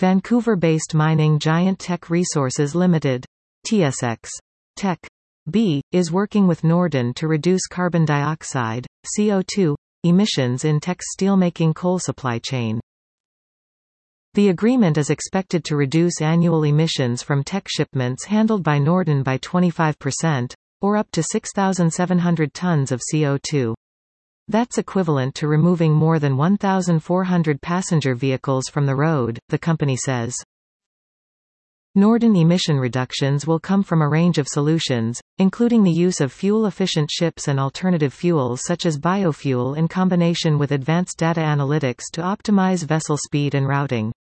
Vancouver-based mining giant Teck Resources Limited, TSX. Tech B, is working with Norden to reduce carbon dioxide, CO2, emissions in Teck's steelmaking coal supply chain. The agreement is expected to reduce annual emissions from Teck shipments handled by Norden by 25%, or up to 6,700 tons of CO2. That's equivalent to removing more than 1,400 passenger vehicles from the road, the company says. Norden emission reductions will come from a range of solutions, including the use of fuel-efficient ships and alternative fuels such as biofuel in combination with advanced data analytics to optimize vessel speed and routing.